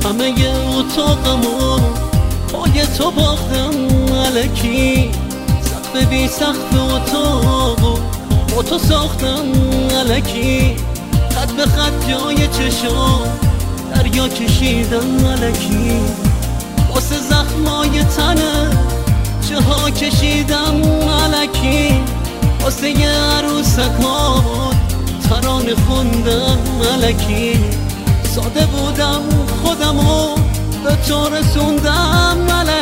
همه اتاقمو پای تو باختم الکی، سقف بی سقف اتاقو با تو ساختم الکی، خط به خط جای چشام دریا کشیدم الکی، واسه زخمای تنه چه ها کشیدم الکی، واسه یه عروسکات ترانه خوندم الکی، ساده بودم خودمو به تو رسوندم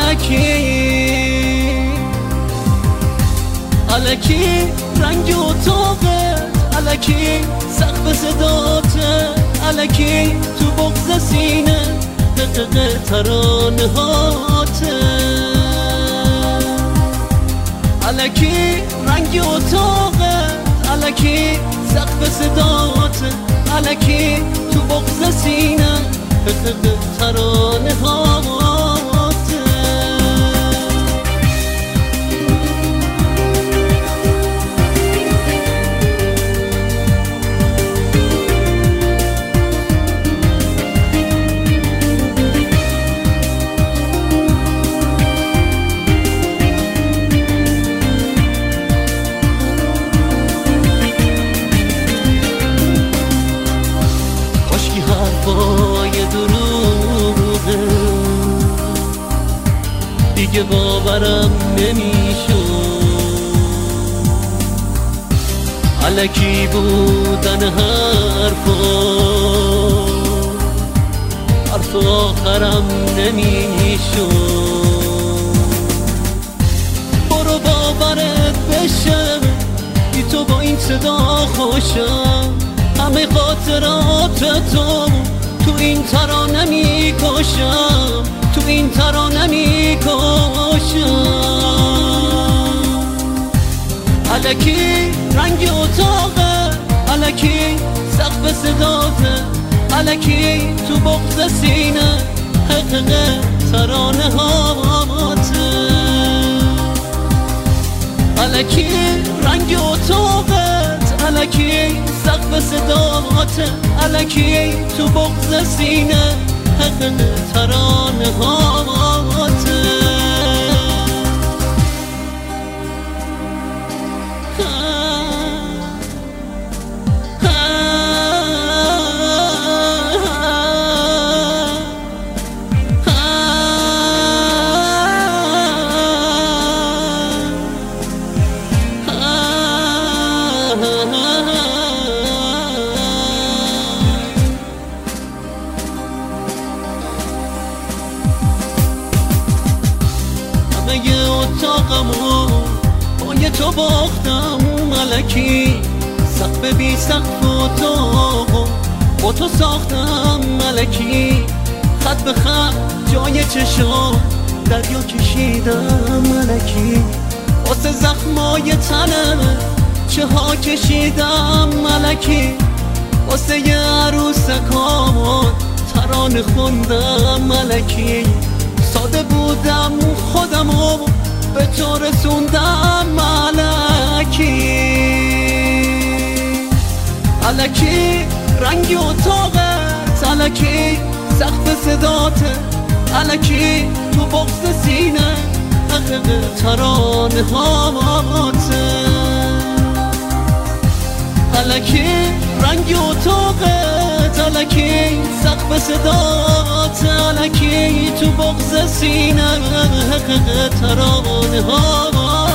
الکی رنگ اتاقت الکی، سقف صداته الکی، تو بغض سینه دقیقه ترانه هاته الکی، رنگ اتاقت الکی، سقف صداته الکی، تو بغض سینه دقیقه ترانه هاته. حرفای دروغه دیگه باورم نمیشد، الکی بودن حرف آخرم نمیشد، برو باورت بشه بی تو با این صدا خوشم، همه خاطرات تو این ترانه میکشم، تو این ترانه میکشم الکی، رنگ اتاقه الکی، سقف صداته الکی، تو بغض سینه حقیقه ترانه هاته الکی، رنگ اتاقت الکی، سقف صداته الکی، تو بغض سینه حقیقه ترانه هاته همه اتاقمو پای تو باختم الکی، سقف بی سقف اتاقو با تو ساختم الکی، خط به خط جای چشام دریا کشیدم الکی، واسه زخمای تنم چه ها کشیدم الکی، واسه یه عروسکات ترانه خوندم الکی، ساده بودم خودمو به تو رسوندم الکی، رنگ اتاقت الکی، سقف صداته الکی، تو بغض سینه حقیقه ترانه هاته الکی، رنگ اتاقت الکی، سقف صداته الکی، تو بغض سینه حقیقه ترانه هاته